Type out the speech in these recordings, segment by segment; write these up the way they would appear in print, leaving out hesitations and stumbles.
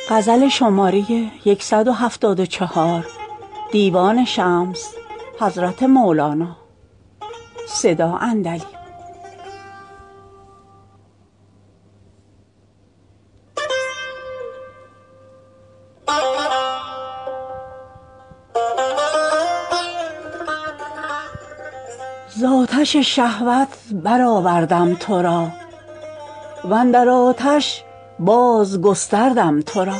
غزل شماره 174 دیوان شمس حضرت مولانا صدا اندلی. ز آتش شهوت برآوردم تو را واندر آتش باز گستردم تو را.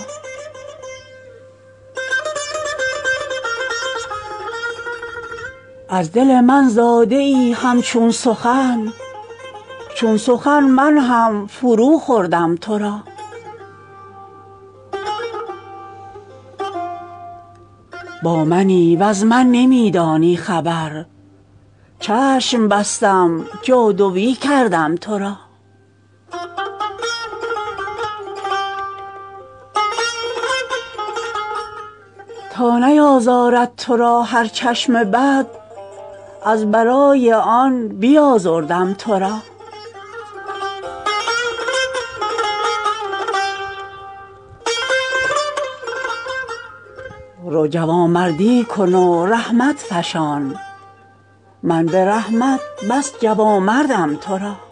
از دل من زاده ای همچون سخن، چون سخن من هم فرو خوردم تو را. با منی وز من نمی دانی خبر، چشم بستم جادویی کردم تو را. تا نیازارد تو را هر چشم بد، از برای آن بیازردم تو را. رو جوانمردی کن و رحمت فشان، من به رحمت بس جوانمردم تو را.